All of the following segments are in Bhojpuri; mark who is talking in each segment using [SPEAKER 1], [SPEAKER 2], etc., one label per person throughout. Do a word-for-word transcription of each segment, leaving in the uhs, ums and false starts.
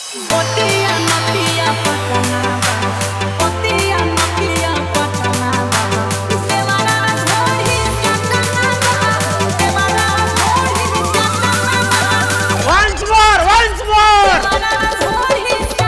[SPEAKER 1] Once more, once more.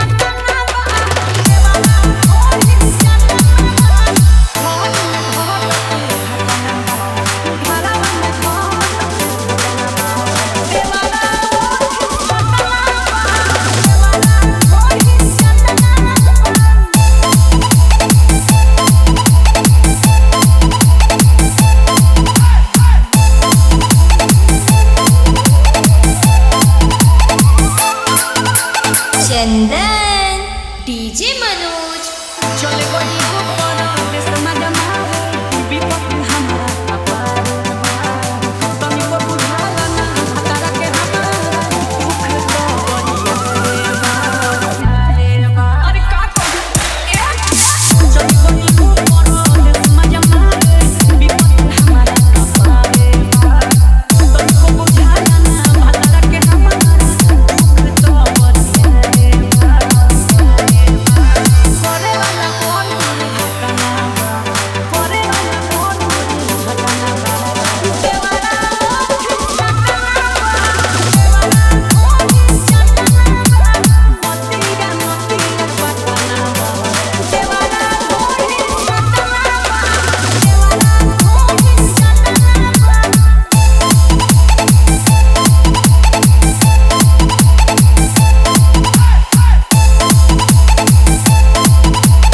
[SPEAKER 2] Chandan DJ Manoj
[SPEAKER 3] चले गई ऊपर देश मजा मारे विपत हमारा कपार तनी को बुझाला ना तारा के हमारा दुख तो बनिया रे बा अरे का कहू चले गई ऊपर देश मजा मारे विपत हमारा कपार तनी को बुझाला ना तारा के हमारा दुख तो बनिया रे बा करे वाला कौन घटना बा करे वाला कौन घटना बा देवारा घटना बा देवारा घटना बा मतिया मतिया घटना बा देवारा घटना बा देवारा घटना बा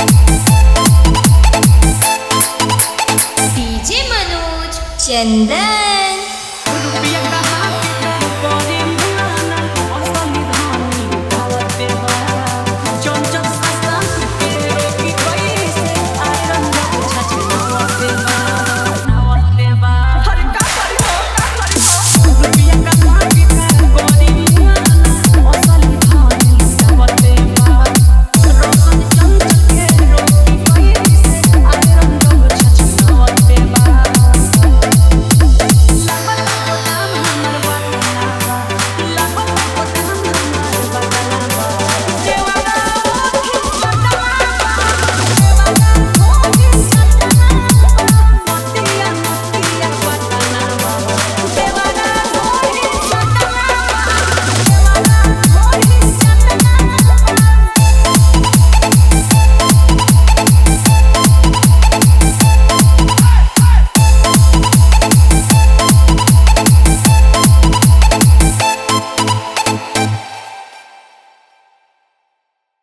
[SPEAKER 2] डीजे मनोज चंदन